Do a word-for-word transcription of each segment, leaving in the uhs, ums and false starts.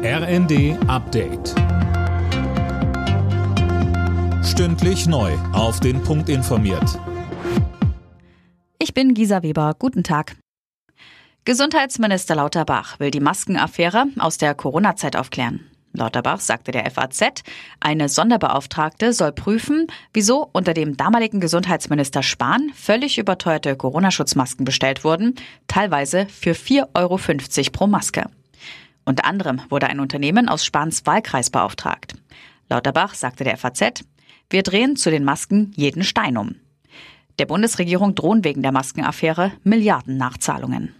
R N D Update. Stündlich neu auf den Punkt informiert. Ich bin Gisa Weber. Guten Tag. Gesundheitsminister Lauterbach will die Maskenaffäre aus der Corona-Zeit aufklären. Lauterbach sagte der F A Z, eine Sonderbeauftragte soll prüfen, wieso unter dem damaligen Gesundheitsminister Spahn völlig überteuerte Corona-Schutzmasken bestellt wurden, teilweise für vier Euro fünfzig pro Maske. Unter anderem wurde ein Unternehmen aus Spahns Wahlkreis beauftragt. Lauterbach sagte der F A Z, wir drehen zu den Masken jeden Stein um. Der Bundesregierung drohen wegen der Maskenaffäre Milliarden-Nachzahlungen.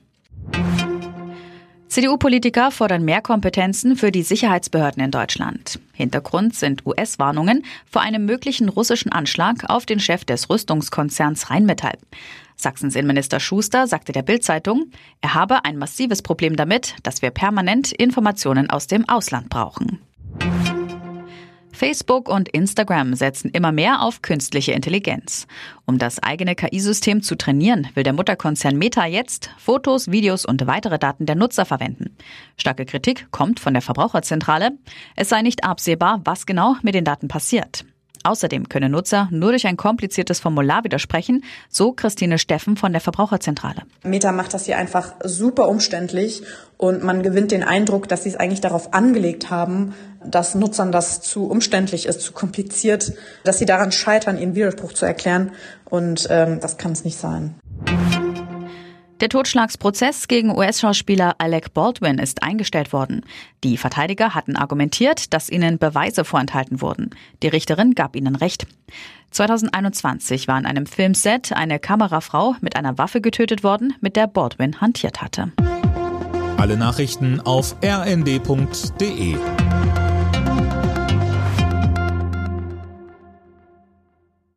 C D U-Politiker fordern mehr Kompetenzen für die Sicherheitsbehörden in Deutschland. Hintergrund sind U S-Warnungen vor einem möglichen russischen Anschlag auf den Chef des Rüstungskonzerns Rheinmetall. Sachsens Innenminister Schuster sagte der Bild-Zeitung, er habe ein massives Problem damit, dass wir permanent Informationen aus dem Ausland brauchen. Facebook und Instagram setzen immer mehr auf künstliche Intelligenz. Um das eigene K I-System zu trainieren, will der Mutterkonzern Meta jetzt Fotos, Videos und weitere Daten der Nutzer verwenden. Starke Kritik kommt von der Verbraucherzentrale. Es sei nicht absehbar, was genau mit den Daten passiert. Außerdem können Nutzer nur durch ein kompliziertes Formular widersprechen, so Christine Steffen von der Verbraucherzentrale. Meta macht das hier einfach super umständlich und man gewinnt den Eindruck, dass sie es eigentlich darauf angelegt haben, dass Nutzern das zu umständlich ist, zu kompliziert, dass sie daran scheitern, ihren Widerspruch zu erklären und ähm, das kann es nicht sein. Der Totschlagsprozess gegen U S-Schauspieler Alec Baldwin ist eingestellt worden. Die Verteidiger hatten argumentiert, dass ihnen Beweise vorenthalten wurden. Die Richterin gab ihnen Recht. zwanzig einundzwanzig war an einem Filmset eine Kamerafrau mit einer Waffe getötet worden, mit der Baldwin hantiert hatte. Alle Nachrichten auf r n d punkt d e.